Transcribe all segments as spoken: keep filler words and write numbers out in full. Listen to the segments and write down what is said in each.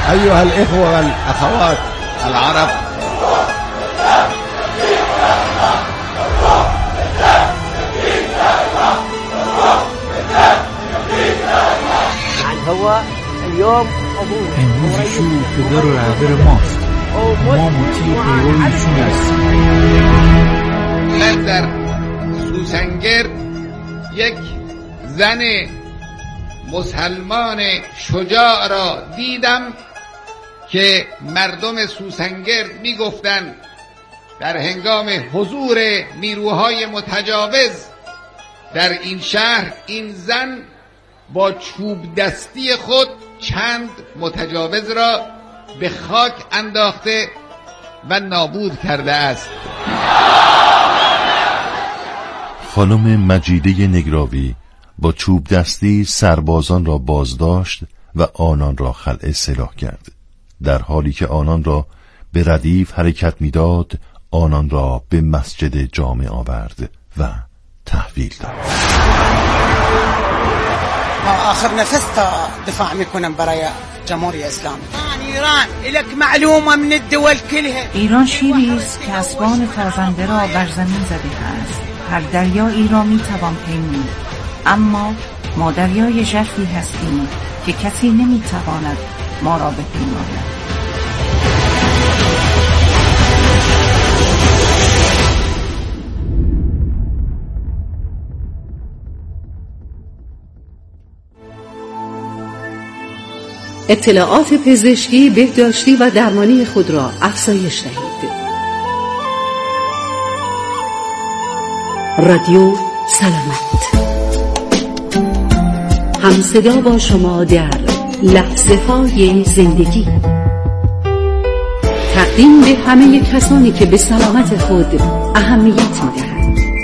أيها الإخوة والأخوات العرب، هو اليوم امروز ایشون پدر و رهبر ماست. ما مطیع پیرو ایشون هستیم. من در سوسنگر یک زن مسلمان شجاع را دیدم که مردم سوسنگر میگفتند در هنگام حضور نیروهای متجاوز در این شهر این زن با چوب دستی خود چند متجاوز را به خاک انداخته و نابود کرده است. خانم مجیده نگراوی با چوب دستی سربازان را بازداشت و آنان را خلع سلاح کرد، در حالی که آنان را به ردیف حرکت میداد. آنان را به مسجد جامع آورد و تحویل داد. آخر نفس دفاع میکنم برای جمهوری اسلامی. ایران الک معلومه من الدول كلها. ایران شیری است که اسبان تازنده را بر زمین زده است. هر دریایی را میتوان پیمود، اما ما دریای ژرفی هستیم که کسی نمیتواند ما را بپیماید. اطلاعات پزشکی، بهداشتی و درمانی خود را افزایش دهید. رادیو سلامت، همصدا با شما در لحظه های زندگی. تقدیم به همه کسانی که به سلامت خود اهمیت می‌دهند.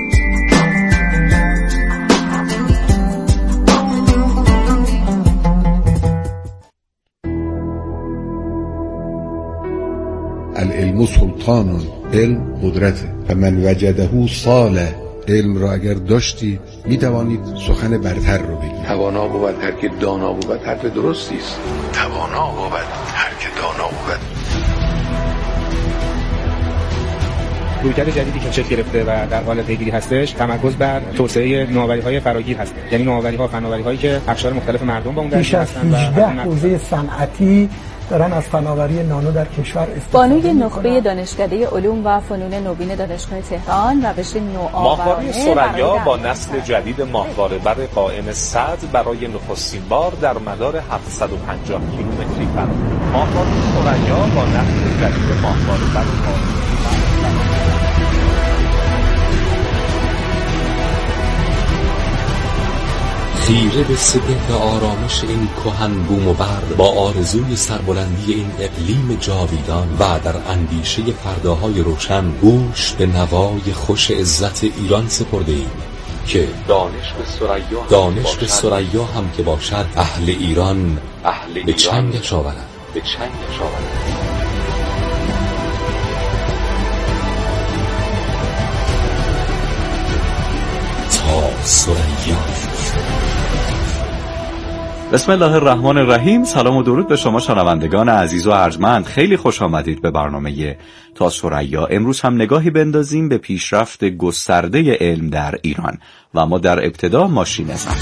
العلم سلطان، علم قدرته. فمن وجده صالح، علم را اگر داشتی می توانید سخن برتر رو بگید. توانا بود هر که دانا بود، حرف درستی است. توانا بود هر که دانا بود. رویکرد جدیدی که شکل گرفته و در حال پیگیری هستش، تمرکز بر توسعه نوآوری‌های فراگیر هست. یعنی نوآوری‌ها، فناوری‌هایی که اقشار مختلف مردم با اون درگیر هستند و هجده حوزه صنعتی دارن از فناوری نانو در کشور استفاده بانوی نخبه دانشکده علوم و فنون نوین دانشگاه تهران روش نوآورانه ماهواره ثریا با نسل جدید ماهواره بر قائم صد برای نخستین بار در مدار هفتصد و پنجاه کیلومتری فرار. ماهواره ثریا با نسل جدید ماهواره بر قائم خیره به سپهر آرامش این کهن بوم و بر، با آرزوی سربلندی این اقلیم جاویدان و در اندیشه فرداهای روشن، گوش به نوای خوش عزت ایران سپرده ایم که دانش به ثریا دانش به ثریا هم که باشد، اهل ایران اهل به چنگش آورد به چنگش آورد. تا ثریا. بسم الله الرحمن الرحیم. سلام و درود به شما شنوندگان عزیز و ارجمند. خیلی خوش آمدید به برنامه تا ثریا. امروز هم نگاهی بندازیم به پیشرفت گسترده علم در ایران و ما در ابتدا ماشین زن.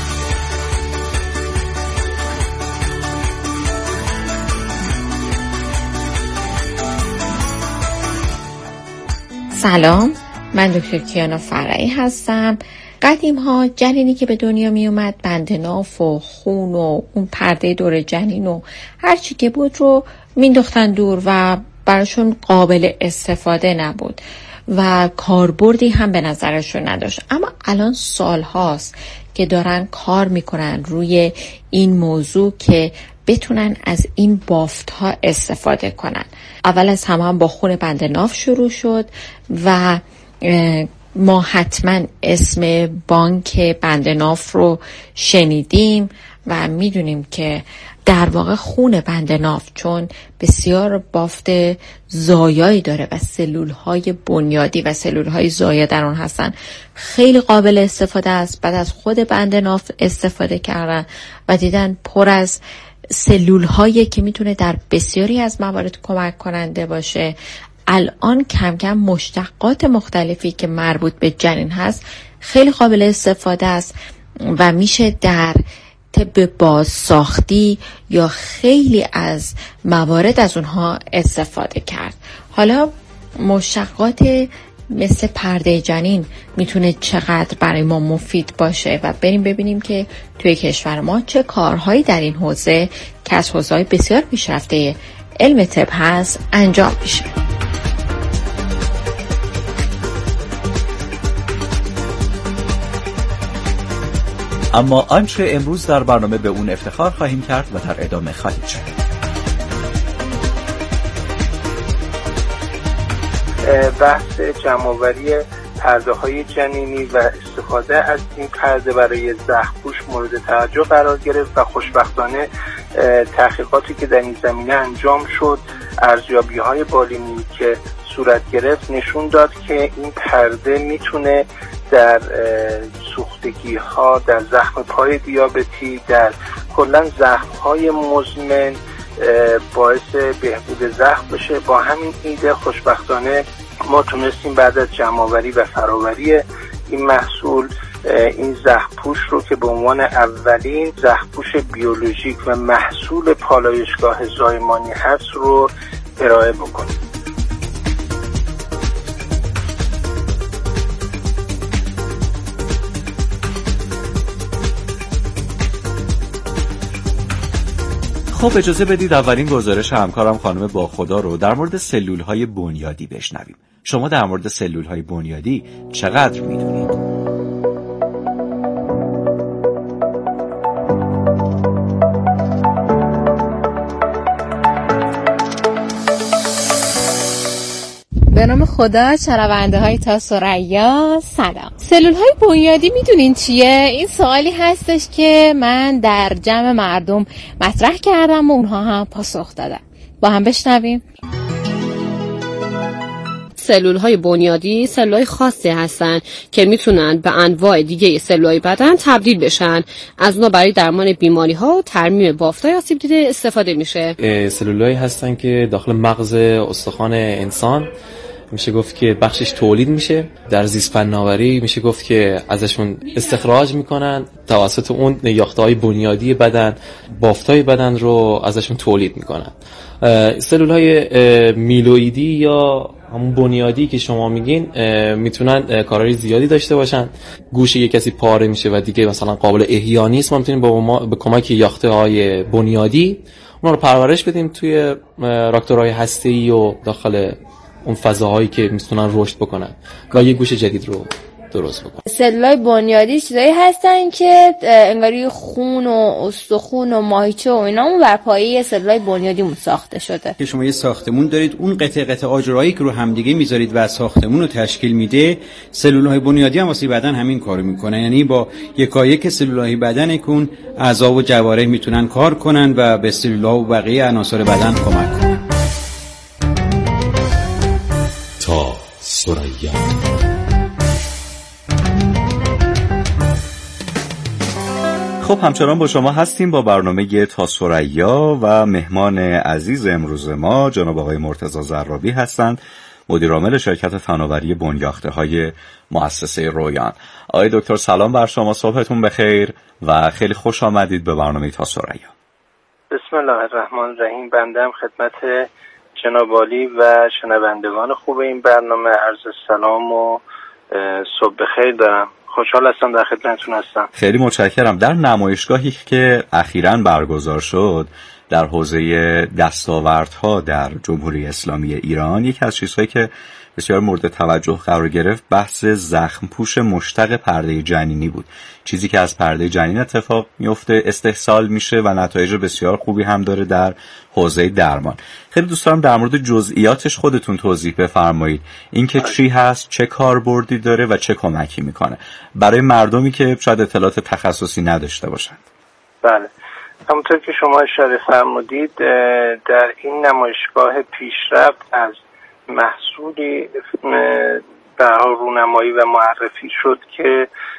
سلام، من دکتر کیانا فرعی هستم. قدیم ها جنینی که به دنیا می اومد بند ناف و خون و اون پرده دور جنین و هر چی که بود رو مینداختن دور و براشون قابل استفاده نبود و کاربردی هم به نظرشون نداشت. اما الان سال هاست که دارن کار میکنن روی این موضوع که بتونن از این بافت ها استفاده کنن. اول از همه هم با خون بند ناف شروع شد و ما حتما اسم بانک بند ناف رو شنیدیم و میدونیم که در واقع خون بند ناف چون بسیار بافت زایایی داره و سلول های بنیادی و سلول های زایا در اون هستن، خیلی قابل استفاده است. بعد از خود بند ناف استفاده کردن و دیدن پر از سلول هایی که میتونه در بسیاری از موارد کمک کننده باشه. الان کم کم مشتقات مختلفی که مربوط به جنین هست خیلی قابل استفاده است و میشه در طب بازساختی یا خیلی از موارد از اونها استفاده کرد. حالا مشتقات مثل پرده جنین میتونه چقدر برای ما مفید باشه و بریم ببینیم که توی کشور ما چه کارهایی در این حوزه که از حوزه‌های بسیار پیشرفته علم طب هست انجام میشه. اما آنچه امروز در برنامه به اون افتخار خواهیم کرد و در ادامه خواهید شد. بحث جمع‌آوری پرده های جنینی و استفاده از این پرده برای زخم‌پوش مورد توجه قرار گرفت و خوشبختانه تحقیقاتی که در این زمینه انجام شد، ارزیابی‌های بالینی که صورت گرفت نشون داد که این پرده میتونه در سوختگی ها، در زخم پای دیابتی، در کلا زخم های مزمن باعث بهبود زخم بشه. با همین ایده خوشبختانه ما تونستیم بعد از جمع‌آوری و فراوری این محصول این زخم‌پوش رو که به عنوان اولین زخم‌پوش بیولوژیک و محصول پالایشگاه زایمانی هست رو ارائه بکنیم. خب اجازه بدید اولین گزارش همکارم خانم باخدا رو در مورد سلول‌های بنیادی بشنویم. شما در مورد سلول‌های بنیادی چقدر می‌دونید؟ به نام خدا، شنونده های تا ثریا سلام. سلول های بنیادی میدونین چیه؟ این سوالی هستش که من در جمع مردم مطرح کردم و اونها هم پاسخ دادن. با هم بشنویم. سلول های بنیادی سلول های خاصی هستن که میتونن به انواع دیگه سلول های بدن تبدیل بشن. از اونا برای درمان بیماری ها و ترمیم بافت‌های آسیب دیده استفاده میشه. سلول هایی هستن که داخل مغز استخوان انسان میشه گفت که بخشش تولید میشه. در زیست فناوری میشه گفت که ازشون استخراج میکنن، توسط اون یافته‌های بنیادی بدن بافت‌های بدن رو ازشون تولید میکنن. سلول های میلوئیدی یا همون بنیادی که شما میگین میتونن کارهای زیادی داشته باشن. گوشه یک کسی پاره میشه و دیگه مثلا قابل احیا نیست، ما میتونیم با ما به کمک یافته‌های بنیادی اونا رو پرورش بدیم توی راکتورهای هسته‌ای و داخل اون فضاهایی که میتونن رشد بکنن و یه گوش جدید رو درست بکنن. سلولای بنیادی چیزایی هستن که انگاری خون و استخون و ماهیچه و اینامون بر پایه سلولای بنیادیمون ساخته شده. که شما یه ساختمون دارید، اون قطعه قطعه آجرایی که رو همدیگه میذارید و ساختمون رو تشکیل میده، سلولای بنیادی هم واسه بدن همین کارو میکنن. یعنی با یکایک سلولای بدن که اون اعضا و جوارح میتونن کار کنن و به سلول‌ها و بقیه عناصر بدن کمک کنن. تا ثریا. خب همچنان با شما هستیم با برنامه تا ثریا و مهمان عزیز امروز ما جناب آقای مرتضی زرابی هستند، مدیر عامل شرکت فناوری بنیاخته‌های مؤسسه رویان. آقای دکتر سلام بر شما، صبحتون بخیر و خیلی خوش آمدید به برنامه تا ثریا. بسم الله الرحمن الرحیم. بنده خدمت جناب عالی و شنوندگان خوب این برنامه عرض سلام و صبح بخیر دارم. خوشحال هستم در خدمتتون هستم. خیلی متشکرم. در نمایشگاهی که اخیراً برگزار شد در حوزه دستاوردها در جمهوری اسلامی ایران، یکی از چیزهایی که بسیار مورد توجه قرار گرفت بحث زخم‌پوش مشتق پرده جنینی بود. چیزی که از پرده جنین اتفاق میفته، استحصال میشه و نتایج بسیار خوبی هم داره در حوزه درمان. خیلی دوست دارم در مورد جزئیاتش خودتون توضیح بفرمایید. اینکه چی هست، چه کاربردی داره و چه کمکی میکنه برای مردمی که شاید اطلاعات تخصصی نداشته باشند. بله، همونطور که شما اشاره فرمودید در این نمایشگاه پیشرفت از محصولی به رونمایی و معرفی شد که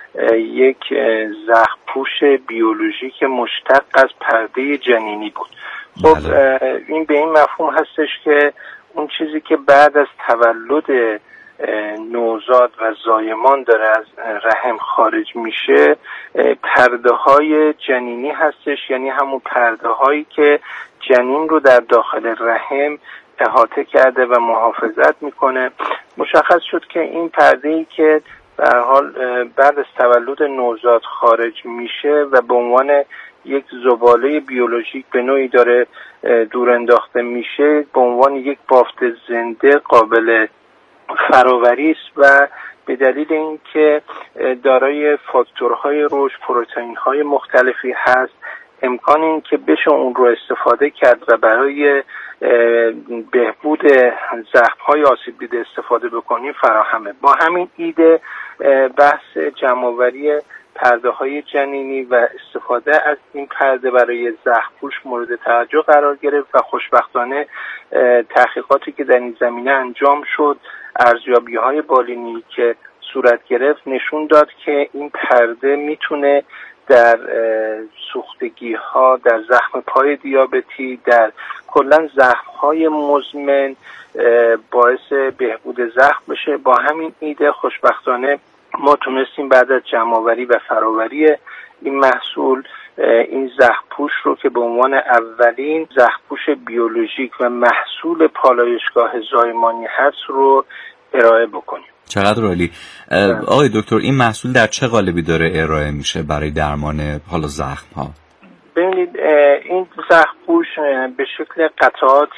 یک زخم‌پوش بیولوژیک مشتق از پرده جنینی بود. خب این به این مفهوم هستش که اون چیزی که بعد از تولد نوزاد و زایمان داره از رحم خارج میشه پرده های جنینی هستش، یعنی همون پرده هایی که جنین رو در داخل رحم احاطه کرده و محافظت میکنه. مشخص شد که این پرده‌ای که به هر حال بعد از تولد نوزاد خارج میشه و به عنوان یک زباله بیولوژیک به نوعی داره دور انداخته میشه، به عنوان یک بافت زنده قابل فراوری است و به دلیل اینکه دارای فاکتورهای رشد، پروتئین‌های مختلفی هست، امکان این که بشه اون رو استفاده کرد و برای بهبود زخم‌های آسیب دیده استفاده بکنیم فراهمه. با همین ایده بحث جمع‌آوری پرده‌های جنینی و استفاده از این پرده برای زخم‌پوش مورد توجه قرار گرفت و خوشبختانه تحقیقاتی که در این زمینه انجام شد، ارزیابی‌های بالینی که صورت گرفت نشون داد که این پرده میتونه در سوختگی‌ها، در زخم پای دیابتی، در کلاً زخم‌های مزمن باعث بهبود زخم بشه. با همین ایده خوشبختانه ما تونستیم بعد از جمع‌آوری و فراوری این محصول این زخم‌پوش رو که به عنوان اولین زخم‌پوش بیولوژیک و محصول پالایشگاه زایمانی هست رو ارائه بکنیم. چقدر عالی. آقای دکتر این محصول در چه قالبی داره ارائه میشه برای درمان حالا زخم ها؟ ببینید این زخم‌پوش به شکل قطعات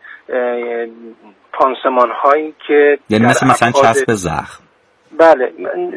پانسمان هایی که یعنی مثل مثلا چسب زخم. بله،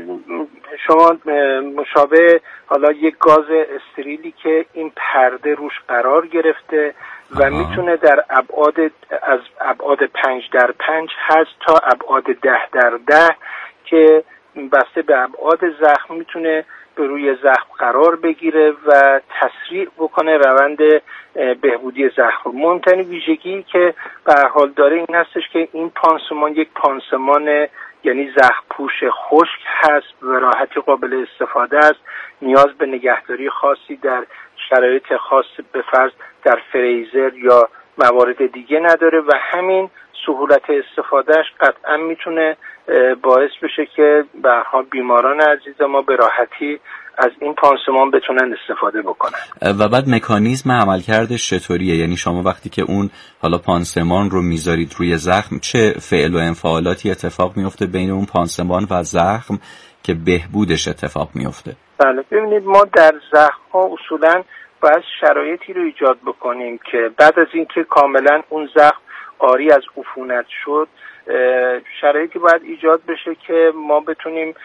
شما مشابه حالا یک گاز استریلی که این پرده روش قرار گرفته و آها. میتونه در ابعاد از ابعاد پنج در پنج هست تا ابعاد ده در ده که بسته به ابعاد زخم میتونه به روی زخم قرار بگیره و تسریع بکنه روند بهبودی زخم. مهمترین ویژگی که به هر حال داره این هستش که این پانسمان یک پانسمان یعنی زخم‌پوش خشک هست و راحتی قابل استفاده است، نیاز به نگهداری خاصی در شرایط خاص به فرض در فریزر یا موارد دیگه نداره و همین سهولت استفادهش قطعا میتونه باعث بشه که به هر حال بیماران عزیز ما به راحتی از این پانسمان بتونن استفاده بکنن. و بعد مکانیزم عملکردش چطوریه؟ یعنی شما وقتی که اون حالا پانسمان رو میذارید روی زخم چه فعل و انفعالاتی اتفاق میفته بین اون پانسمان و زخم که بهبودش اتفاق میفته؟ بله، ببینید ما در زخم ها اصولا باید شرایطی رو ایجاد بکنیم که بعد از اینکه کاملا اون زخم عاری از عفونت شد شرایطی باید ایجاد بشه که ما بتونیم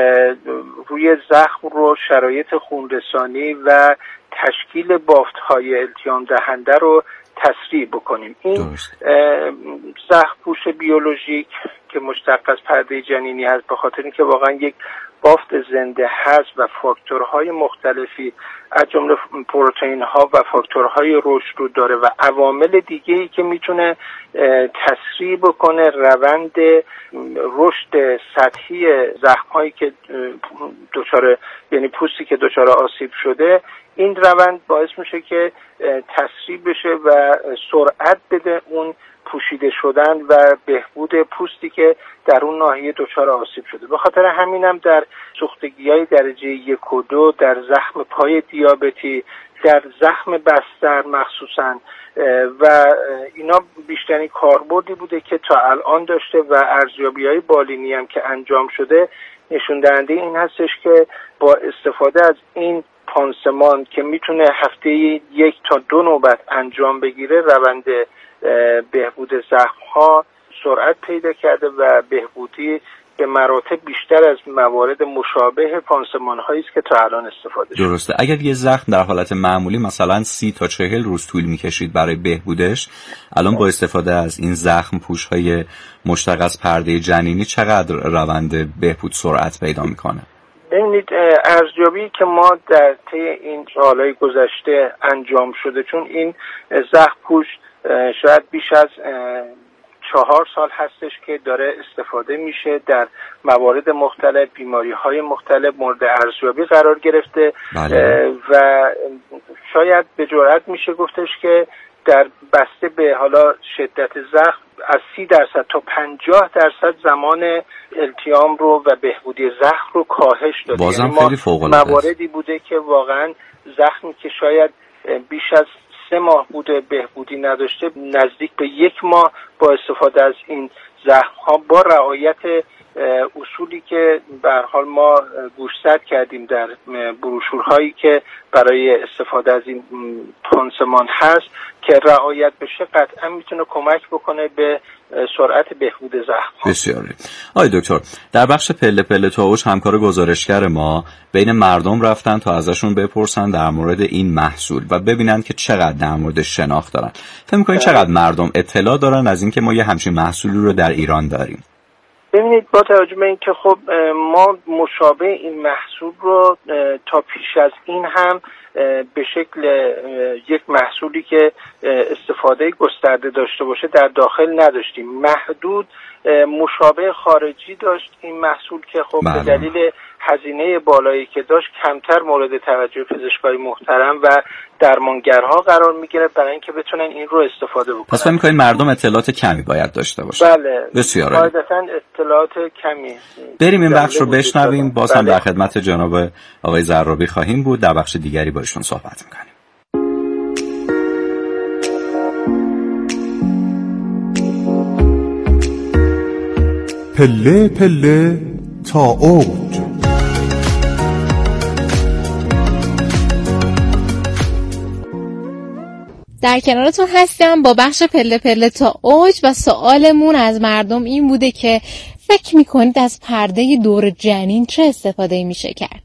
روی زخم رو شرایط خونرسانی و تشکیل بافت‌های التیام دهنده رو تسریع بکنیم. این زخم‌پوش بیولوژیک که مشتق از پرده جنینی هست به خاطر اینکه واقعا یک بافت زنده هست و فاکتورهای مختلفی از جمله پروتئین ها و فاکتورهای رشد رو داره و عوامل دیگه‌ای که میتونه تسریع بکنه روند رشد سطحی زخم‌هایی که دچار یعنی پوستی که دچار آسیب شده، این روند باعث میشه که تسریع بشه و سرعت بده اون پوشیده شدن و بهبود پوستی که در اون ناحیه دچار آسیب شده. به خاطر همینم در سوختگی‌های درجه یک و دو، در زخم پای دیابتی، در زخم بستر مخصوصاً و اینا بیشترین کاربردی بوده که تا الان داشته و ارزیابی‌های بالینی هم که انجام شده نشون دهنده این هستش که با استفاده از این پانسمان که میتونه هفته یک تا دو نوبت انجام بگیره روند بهبود زخم‌ها سرعت پیدا کرده و بهبودی به مراتب بیشتر از موارد مشابه پانسمان‌هایی است که تا الان استفاده شده. درسته. اگر یه زخم در حالت معمولی مثلا سی تا چهل روز طول می‌کشید برای بهبودش، الان با استفاده از این زخم پوش‌های مشتق از پرده جنینی چقدر روند بهبود سرعت پیدا می‌کنه؟ ببینید ارزیابی که ما در طی این سال‌های گذشته انجام شده، چون این زخم پوش شاید بیش از چهار سال هستش که داره استفاده میشه در موارد مختلف، بیماری‌های مختلف مورد ارزیابی قرار گرفته. بله. و شاید به جرئت میشه گفتش که در بسته به حالا شدت زخم از سی درصد تا پنجاه درصد زمان التیام رو و بهبودی زخم رو کاهش داده. بازم خیلی فوق‌العاده مواردی بوده که واقعا زخمی که شاید بیش از سه ماه بوده بهبودی نداشته، نزدیک به یک ماه با استفاده از این زخم ها با رعایت اصولی که به هر حال ما گوشزد کردیم در بروشورهایی که برای استفاده از این پانسمان هست که رعایت بشه، قطعا میتونه کمک بکنه به سرعت بهبود زخم. بسیاری. آقای دکتر، در بخش پله پله تا اوج همکار گزارشگر ما بین مردم رفتن تا ازشون بپرسن در مورد این محصول و ببینن که چقدر در مورد شناخت دارن. فکر می‌کنید چقدر مردم اطلاع دارن از اینکه ما یه همچین محصولی رو در ایران داریم؟ ببینید، با توجه به اینکه خب ما مشابه این محصول رو تا پیش از این هم به شکل یک محصولی که استفاده گسترده داشته باشه در داخل نداشتیم. محدود مشابه خارجی داشت این محصول که خب بله. به دلیل هزینه بالایی که داشت کمتر مورد توجه پزشکای محترم و درمانگرها قرار میگیره برای اینکه بتونن این رو استفاده بکنن. پس فکر می‌کنید مردم اطلاعات کمی باید داشته باشه؟ بله. بسیار عالی. قاعدتاً اطلاعات کمی. بریم این بخش رو بشنویم. باز هم بله. در خدمت جناب آقای زرابی خواهیم بود. در بخش دیگری با ایشون صحبت می‌کنیم. پله پله تا اوج. در کنارتون هستم با بخش پله پله تا اوج و سوالمون از مردم این بوده که فکر میکنید از پرده دور جنین چه استفاده میشه کرد؟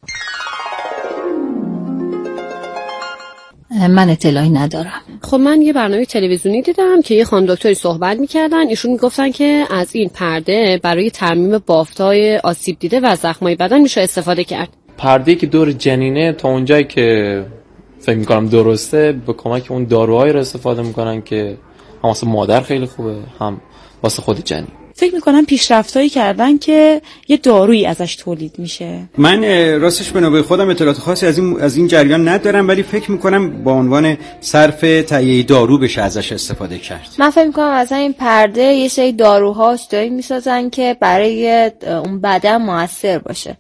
من اطلاعی ندارم. خب من یه برنامه تلویزیونی دیدم که یه خانم دکتری صحبت میکردن، ایشون میگفتن که از این پرده برای ترمیم بافتای آسیب دیده و زخمای بدن میشه استفاده کرد. پرده‌ای که دور جنینه تا اونجایی که فکر میکنم درسته به کمک اون داروهایی رو استفاده میکنن که هم واسه مادر خیلی خوبه هم واسه خود جنین. فکر میکنم پیشرفتایی کردن که یه دارویی ازش تولید میشه. من راستش به نوبه خودم اطلاعات خاصی از این از این جریان ندارم، ولی فکر میکنم با عنوان صرف تهیه دارو بشه ازش استفاده کرد. من فکر میکنم از این پرده یه سری داروها دارن میسازن که برای اون بدن موثر باشه.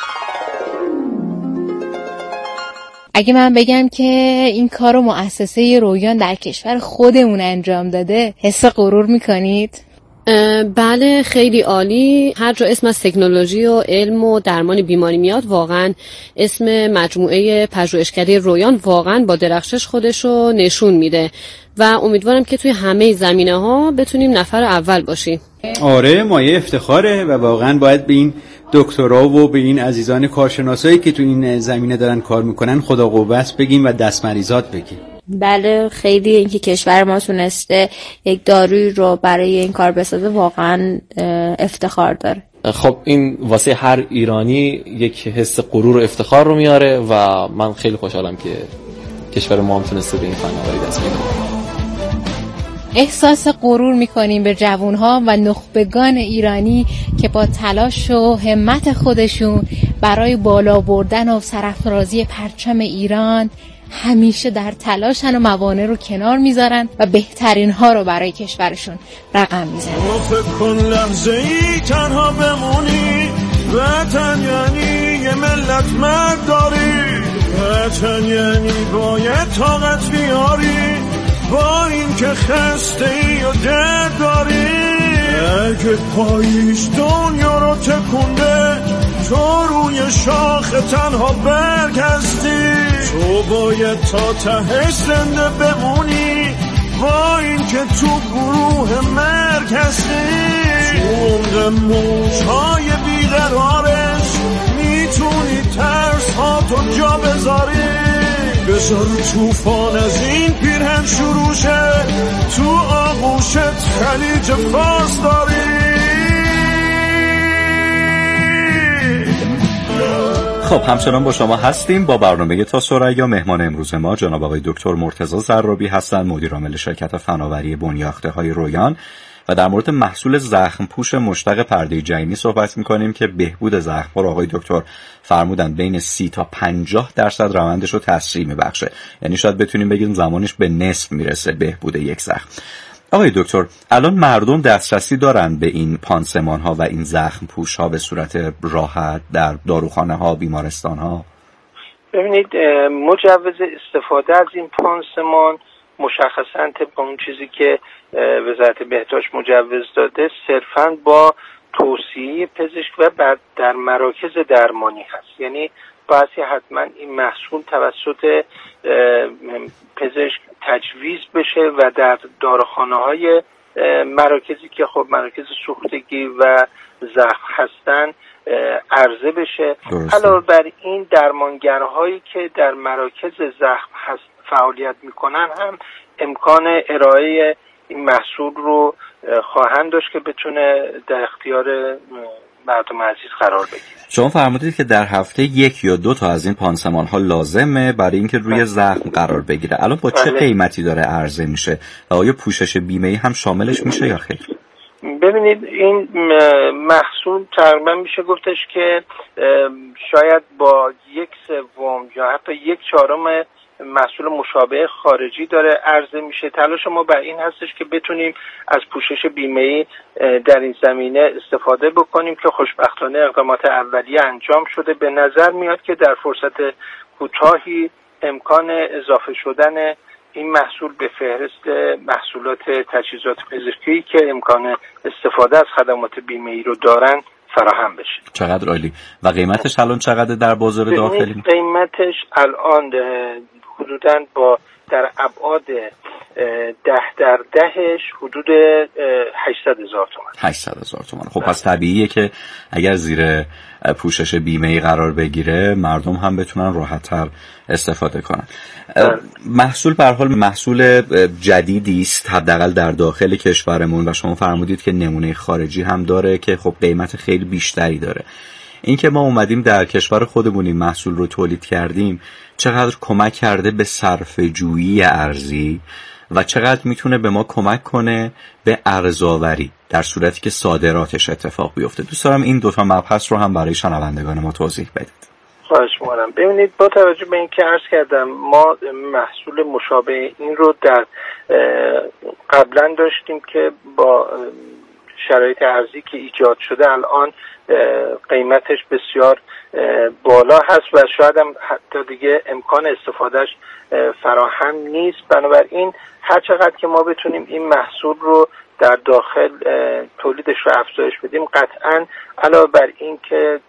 اگه من بگم که این کارو مؤسسه رویان در کشور خودمون انجام داده، حس غرور میکنید؟ بله، خیلی عالی. هر جا اسم از تکنولوژی و علم و درمان بیماری میاد، واقعا اسم مجموعه پژوهشکده رویان واقعا با درخشش خودشو نشون میده و امیدوارم که توی همه زمینه‌ها بتونیم نفر اول باشیم. آره، مایه افتخاره و واقعا باید به این دکترها و به این عزیزان کارشناسایی که تو این زمینه دارن کار میکنن خدا قوت بگیم و دست مریضات بگیم. بله، خیلی اینکه کشور ما تونسته یک داروی رو برای این کار بسازه واقعا افتخار داره. خب این واسه هر ایرانی یک حس غرور و افتخار رو میاره و من خیلی خوشحالم که کشور ما هم تونسته به این فناوری دست پیدا کنه. احساس غرور میکنیم به جوانها و نخبگان ایرانی که با تلاش و همت خودشون برای بالا بردن و سرافرازی پرچم ایران همیشه در تلاشن و موانع رو کنار میذارن و بهترین ها رو برای کشورشون رقم میزنن. فکر کن لحظه ای تنها بمونی، وطن یعنی یه ملت مرد داری، وطن یعنی باید طاقت بیاری، با این که خسته ای و درد داری. اگه پاییش دنیا رو تکونده، تو روی شاخ تنها برگ هستی، تو باید تا ته زنده بمونی، با این که تو گروه مرگ هستی. تو موجهای بیقرارش میتونی ترس ها تو جا بذاری، بذار توفان از این پیرهن شروع شه، تو آغوشت خلیج فارس داری. خب همچنان با شما هستیم با برنامه تا ثریا. مهمان امروز ما جناب آقای دکتر مرتضی زرابی هستند، مدیر عامل شرکت فناوری بنیاخته های رویان و در مورد محصول زخم پوش مشتق پرده جنینی صحبت میکنیم که بهبود زخم رو آقای دکتر فرمودن بین سی تا پنجاه درصد روندش رو تسریع میبخشه، یعنی شاید بتونیم بگیم زمانش به نصف میرسه بهبود یک زخم. آقای دکتر الان مردم دسترسی دارن به این پانسمان ها و این زخم پوش ها به صورت راحت در داروخانه ها، بیمارستان ها؟ ببینید مجوز استفاده از این پانسمان مشخصاً طبق اون چیزی که وزارت بهداشت مجوز داده صرفاً با توصیه پزشک و در مراکز درمانی هست، یعنی باید حتما این محصول توسط پزشک تجویز بشه و در داروخانه های مراکزی که خب مراکز سوختگی و زخم هستن عرضه بشه. علاوه بر این درمانگرهایی که در مراکز زخم هست فعالیت میکنن هم امکان ارائه این محصول رو خواهند داشت که بتونه در اختیار مردم عزیز قرار بگیره. شما فرمودید که در هفته یک یا دو تا از این پانسمان ها لازمه برای اینکه روی زخم قرار بگیره. الان با چه قیمتی داره عرضه میشه و آیا پوشش بیمه‌ای هم شاملش میشه یا خیر؟ ببینید این محصول تقریبا میشه گفتش که شاید با یک سوم یا حتی یک چهارم محصول مشابه خارجی داره عرضه میشه. تلاش ما بر این هستش که بتونیم از پوشش بیمه‌ای در این زمینه استفاده بکنیم که خوشبختانه اقدامات اولیه انجام شده. به نظر میاد که در فرصت کوتاهی امکان اضافه شدن این محصول به فهرست محصولات تجهیزات پزشکی که امکان استفاده از خدمات بیمه‌ای رو دارن فراهم بشه. چقدر عالی. و قیمتش الان چقدر در بازار داخلی؟ قیمتش الان حدوداً با در ابعاد ده در دهش حدود هشتصد هزار تومان. هشتصد هزار تومان. خب پس طبیعیه که اگر زیر پوشش بیمه‌ای قرار بگیره مردم هم بتونن راحت‌تر استفاده کنن. محصول به هر حال محصول جدیدی است حداقل در داخل کشورمون و شما فرمودید که نمونه خارجی هم داره که خب قیمت خیلی بیشتری داره. این که ما اومدیم در کشور خودمون این محصول رو تولید کردیم چقدر کمک کرده به صرفه‌جویی ارزی و چقدر میتونه به ما کمک کنه به ارزآوری در صورتی که صادراتش اتفاق بیفته؟ دوست دارم این دوتا مبحث رو هم برای شنوندگان ما توضیح بدید. خواهش می‌کنم. ببینید با توجه به اینکه عرض کردم ما محصول مشابه این رو در قبلا داشتیم که با شرایط ارزی که ایجاد شده الان قیمتش بسیار بالا هست و شاید هم حتی دیگه امکان استفادهش فراهم نیست. بنابراین هر چقدر که ما بتونیم این محصول رو در داخل تولیدش رو افزایش بدیم قطعاً علاوه بر این که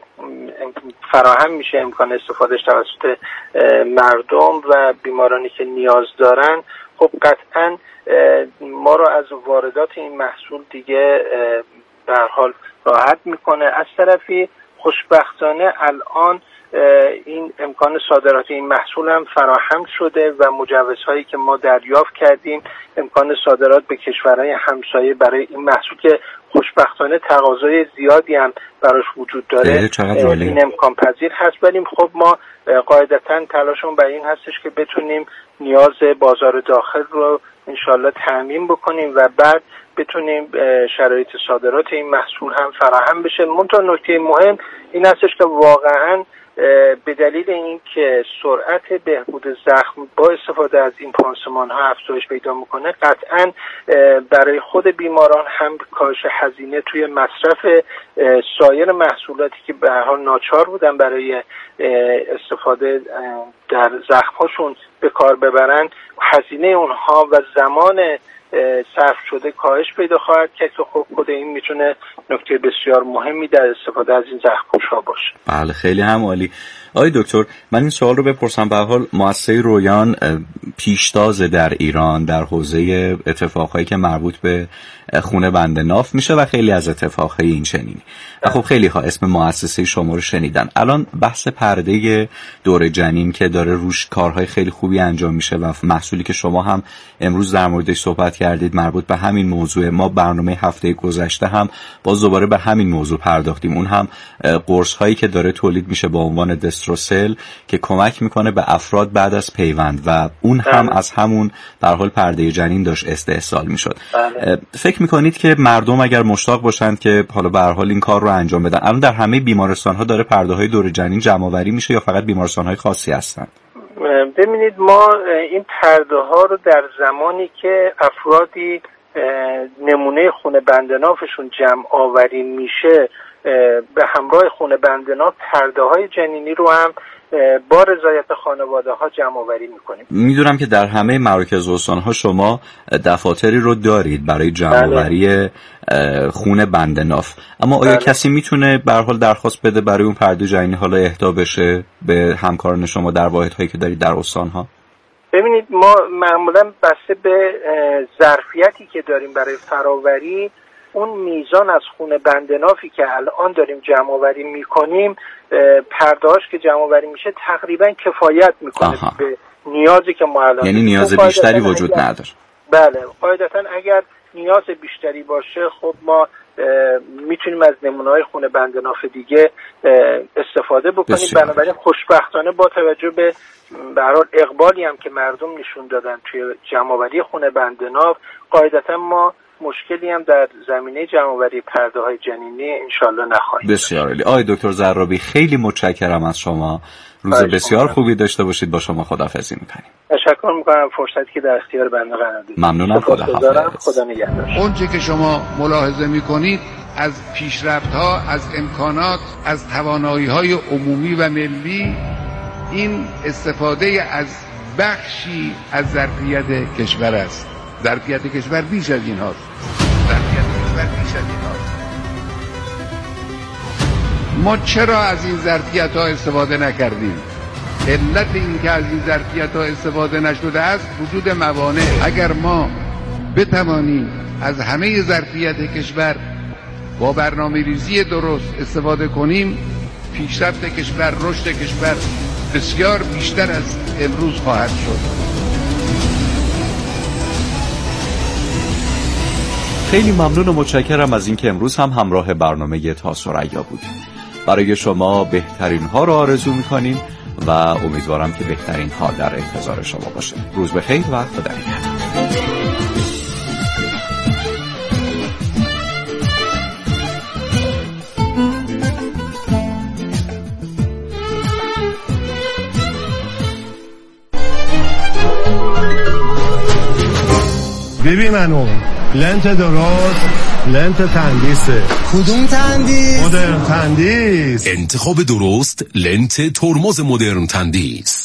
فراهم میشه امکان استفادهش توسط مردم و بیمارانی که نیاز دارن، خب قطعاً ما رو از واردات این محصول دیگه به هر حال راحت میکنه. از طرفی خوشبختانه الان این امکان صادرات این محصول هم فراهم شده و مجوزهایی که ما دریافت کردیم امکان صادرات به کشورهای همسایه برای این محصول که خوشبختانه تقاضای زیادی هم براش وجود داره این امکان پذیر هست. ولی خب ما قاعدتاً تلاشمون بر این هستش که بتونیم نیاز بازار داخل رو انشالله تامین بکنیم و بعد بتونیم شرایط صادرات این محصول هم فراهم بشه. منتها نکته مهم این هستش که واقعاً به دلیل اینکه سرعت بهبود زخم با استفاده از این پانسمان ها افزایش پیدا میکنه قطعاً برای خود بیماران هم کاهش هزینه توی مصرف سایر محصولاتی که به هر حال ناچار بودن برای استفاده در زخم هاشون به کار ببرن هزینه اونها و زمان صرف شده کاهش پیدا خواهد کرد که خب خود این میتونه نکته بسیار مهمی در استفاده از این زخم پوش‌ها باشه. بله خیلی هم عالی. آقای دکتر من این سوال رو بپرسم، به هر حال مؤسسه رویان پیشتاز در ایران در حوزه اتفاقهایی که مربوط به خونه بند ناف میشه و خیلی از اتفاقهای این چنینی و خب خیلی ها اسم مؤسسه شما رو شنیدن. الان بحث پرده دور جنین که داره روش کارهای خیلی خوبی انجام میشه و محصولی که شما هم امروز در موردش صحبت کردید مربوط به همین موضوع، ما برنامه هفته گذشته هم باز دوباره به همین موضوع پرداختیم، اون هم قرص هایی که داره تولید میشه با عنوان دست استروسل که کمک میکنه به افراد بعد از پیوند و اون هم از همون در حال پرده جنین داشت استحصال میشد. فکر میکنید که مردم اگر مشتاق باشند که حالا به هر حال این کار رو انجام بدن، الان در همه بیمارستان ها داره پرده های دور جنین جمع آوری میشه یا فقط بیمارستان های خاصی هستن؟ ببینید ما این پرده ها رو در زمانی که افرادی نمونه خون بندنافشون جمع آوری میشه به همراه خون بندناف پرده های جنینی رو هم با رضایت خانواده ها جمع آوری میکنیم. میدونم که در همه مراکز استان ها شما دفاتری رو دارید برای جمع آوری خون بندناف، اما آیا بله. کسی میتونه به هر حال درخواست بده برای اون پرده جنینی حالا اهدا بشه به همکاران شما در واحدهایی که دارید در استان ها؟ ببینید ما معمولا بسته به ظرفیتی که داریم برای فراوری اون میزان از خون بندنافی که الان داریم جمع آوری میکنیم پردهاش که جمع آوری میشه تقریبا کفایت میکنه آها. به نیازی که ما الان، یعنی نیاز بیشتری وجود اگر... نداره. بله قاعدتا اگر نیاز بیشتری باشه خب ما میتونیم از نمونه‌های خون بندناف دیگه استفاده بکنیم. بنابراین خوشبختانه با توجه به به هر حال اقبالی هم که مردم نشون دادن توی جمع‌آوری خون بندناف قاعدتا ما مشکلی هم در زمینه جمع‌آوری پرده‌های جنینی انشالله نخواهیم. بسیار عالی. آقای دکتر زرابی خیلی متشکرم از شما. روز بسیار خوبی داشته باشید. با شما خداحافظی می‌کنیم. تشکر می‌کنم فرصتی که در اختیار بنده قرار دادید. ممنونم. خداحافظ. خدا نگهدار. اونچه که شما ملاحظه می‌کنید از پیشرفت‌ها، از امکانات، از توانایی‌های عمومی و ملی، این استفاده از بخشی از ظرفیت کشور است. ظرفیت کشور بیش از این هاست. ظرفیت کشور بیش از این هاست. ما چرا از این ظرفیت ها استفاده نکردیم؟ علت این که از این ظرفیت ها استفاده نشده است وجود موانع. اگر ما بتوانیم از همه ظرفیت کشور با برنامه ریزی درست استفاده کنیم، پیشرفت کشور، رشد کشور بسیار بیشتر از امروز خواهد شد. خیلی ممنون و متشکرم از اینکه امروز هم همراه برنامه تا ثریا بودید. برای شما بهترین ها رو آرزو می‌کنیم و امیدوارم که بهترین ها در انتظار شما باشه. روز بخیر و خدا نگهدار. ببین منو لنت درست، لنت تندیسه. کدوم تندیس؟ مدرن تندیس. انتخاب درست لنت ترمز مدرن تندیس.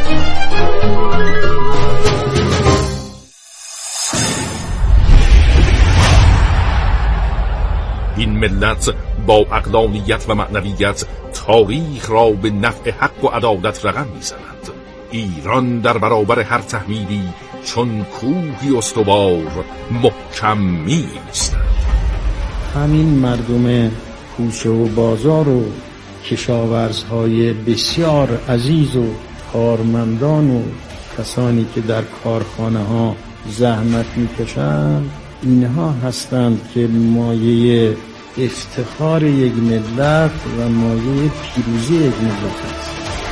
این ملت با عقلانیت و معنویت تاریخ را به نفع حق و عدالت رقم می‌زند. ایران در برابر هر تحمیلی چون کوهی استوار محکم می‌ایستد. همین مردم کوچه و بازار و کشاورزهای بسیار عزیز و کارمندان و کسانی که در کارخانه ها زحمت می‌کشند، اینها هستند که مایه افتخار یک ملت و مایه پیروزی یک ملت است.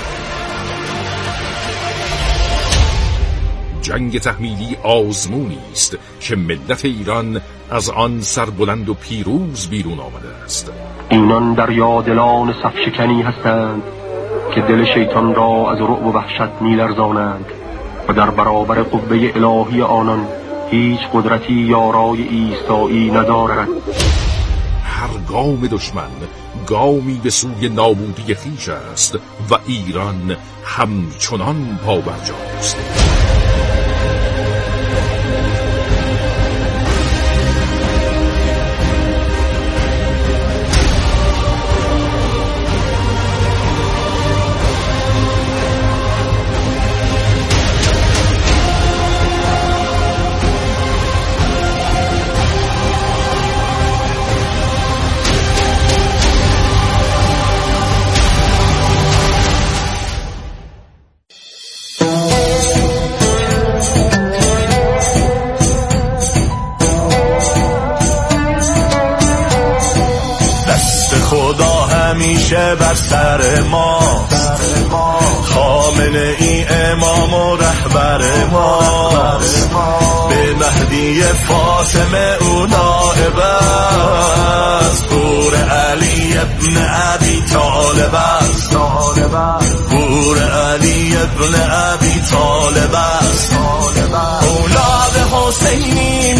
جنگ تحمیلی آزمونی است که ملت ایران از آن سربلند و پیروز بیرون آمده است. اینان دریادلان صفشکنی هستند که دل شیطان را از رعب و وحشت می‌لرزانند و در برابر قوه الهی آنان هیچ قدرتی یارای ایستایی ندارد. هر گام دشمن گامی به سوی نابودی خویش است و ایران همچنان پابرجاست. همیشه بر سر ما آمنه ای امام و رهبر ماست، به مهدی فاطمه او نائب است، پور علی ابن ابی طالب است، پور علی ابن ابی طالب است، اولاد حسینی